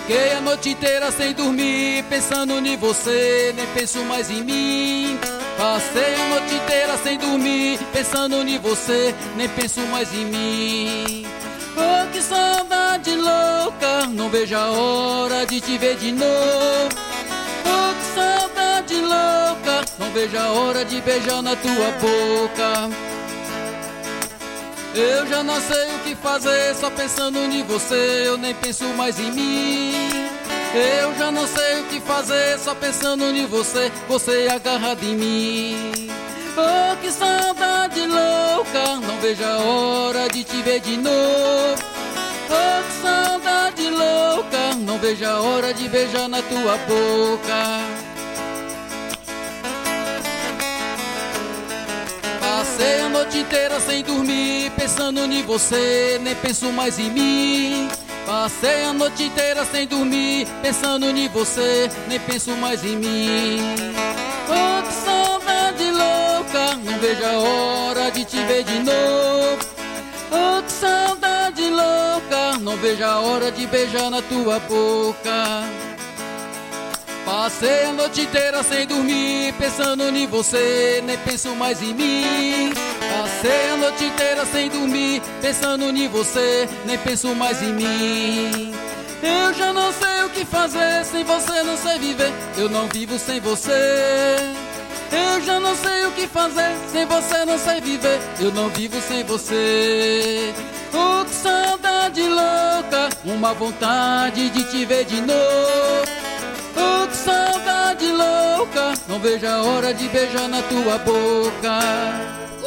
Fiquei a noite inteira sem dormir, pensando em você, nem penso mais em mim. Passei a noite inteira sem dormir, pensando em você, nem penso mais em mim. Oh, que saudade louca, não vejo a hora de te ver de novo. Oh, que saudade louca, não vejo a hora de beijar na tua boca. Eu já não sei o que fazer, só pensando em você, eu nem penso mais em mim. Eu já não sei o que fazer, só pensando em você, você agarrado em mim. Oh, que saudade louca, não vejo a hora de te ver de novo. Oh, que saudade louca, não vejo a hora de beijar na tua boca. Passei a noite inteira sem dormir, pensando em você, nem penso mais em mim. Passei a noite inteira sem dormir, pensando em você, nem penso mais em mim. Oh, que saudade louca, não vejo a hora de te ver de novo. Oh, que saudade louca, não vejo a hora de beijar na tua boca. Passei a noite inteira sem dormir, pensando em você, nem penso mais em mim. Passei a noite inteira sem dormir, pensando em você, nem penso mais em mim. Eu já não sei o que fazer, sem você não sei viver, eu não vivo sem você. Eu já não sei o que fazer, sem você não sei viver, eu não vivo sem você. Oh, que saudade louca, uma vontade de te ver de novo. Oh, que saudade louca, não vejo a hora de beijar na tua boca.